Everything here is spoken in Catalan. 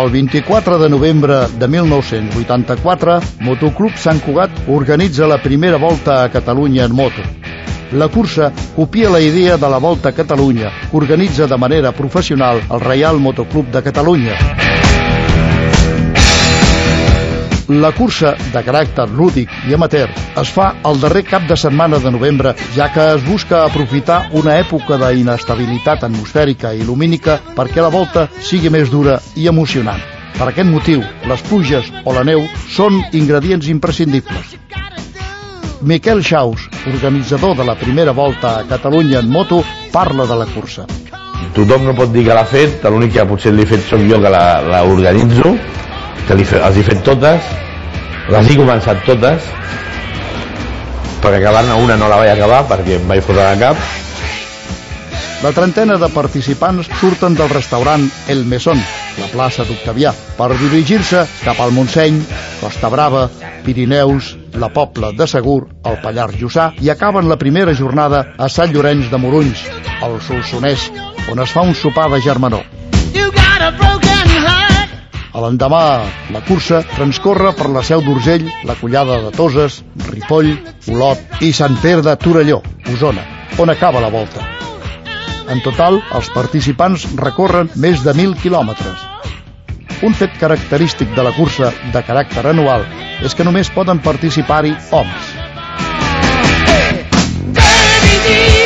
El 24 de novembre de 1984, Motoclub Sant Cugat organitza la primera volta a Catalunya en moto. La cursa copia la idea de la Volta a Catalunya que organitza de manera professional el Reial Motoclub de Catalunya. La cursa, de caràcter lúdic i amateur, es fa el darrer cap de setmana de novembre, ja que es busca aprofitar una època d'inestabilitat atmosfèrica i lumínica perquè la volta sigui més dura i emocionant. Per aquest motiu, les pluges o la neu són ingredients imprescindibles. Miquel Xaus, organitzador de la primera volta a Catalunya en moto, parla de la cursa. Tothom no pot dir que l'ha fet, l'únic que potser l'he fet soc jo que l'organitzo, que les he fet totes, les he començat totes, perquè acabant una no la vaig acabar perquè em vaig fotre de cap. La trentena de participants surten del restaurant El Mesón, la plaça d'Octavià, per dirigir-se cap al Montseny, Costa Brava, Pirineus, la Pobla de Segur, el Pallars Jussà, i acaben la primera jornada a Sant Llorenç de Morunys, al Solsonès, on es fa un sopar de germanor. A l'endemà, la cursa transcorre per la Seu d'Urgell, la Collada de Toses, Ripoll, Olot i Sant Pere de Torelló, Osona, on acaba la volta. En total, els participants recorren més de 1.000 quilòmetres. Un fet característic de la cursa de caràcter anual és que només poden participar-hi homes.